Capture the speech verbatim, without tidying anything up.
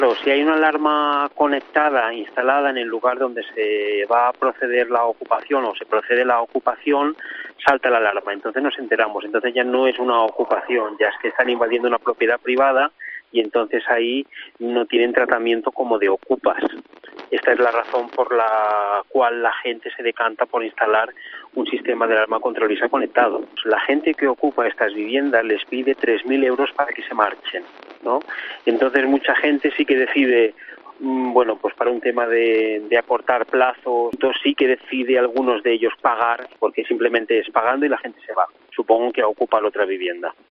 Pero si hay una alarma conectada, instalada en el lugar donde se va a proceder la ocupación o se procede la ocupación, salta la alarma. Entonces nos enteramos. Entonces ya no es una ocupación, ya es que están invadiendo una propiedad privada y entonces ahí no tienen tratamiento como de ocupas. Esta es la razón por la cual la gente se decanta por instalar un sistema de alarma contra risa conectado. La gente que ocupa estas viviendas les pide tres mil euros para que se marchen, ¿no? Entonces mucha gente sí que decide, bueno, pues para un tema de, de acortar plazos, entonces sí que decide algunos de ellos pagar, porque simplemente es pagando y la gente se va. Supongo que a ocupar otra vivienda.